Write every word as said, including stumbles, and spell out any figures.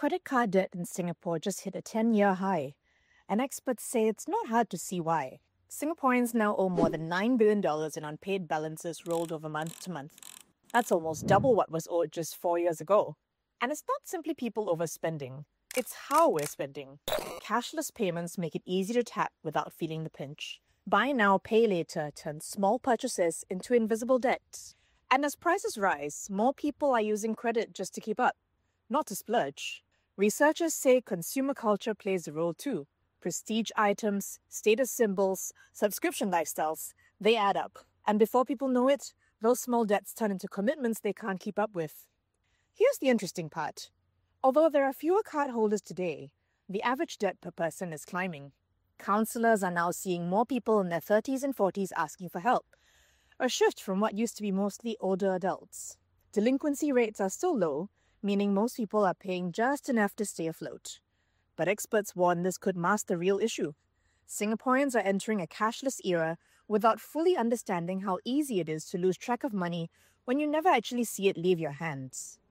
Credit card debt in Singapore just hit a ten-year high, and experts say it's not hard to see why. Singaporeans now owe more than nine billion dollars in unpaid balances rolled over month to month. That's almost double what was owed just four years ago. And it's not simply people overspending, it's how we're spending. Cashless payments make it easy to tap without feeling the pinch. Buy now, pay later turns small purchases into invisible debt. And as prices rise, more people are using credit just to keep up, not to splurge. Researchers say consumer culture plays a role too. Prestige items, status symbols, subscription lifestyles, they add up. And before people know it, those small debts turn into commitments they can't keep up with. Here's the interesting part. Although there are fewer cardholders today, the average debt per person is climbing. Counselors are now seeing more people in their thirties and forties asking for help, a shift from what used to be mostly older adults. Delinquency rates are still low, meaning most people are paying just enough to stay afloat. But experts warn this could mask the real issue. Singaporeans are entering a cashless era without fully understanding how easy it is to lose track of money when you never actually see it leave your hands.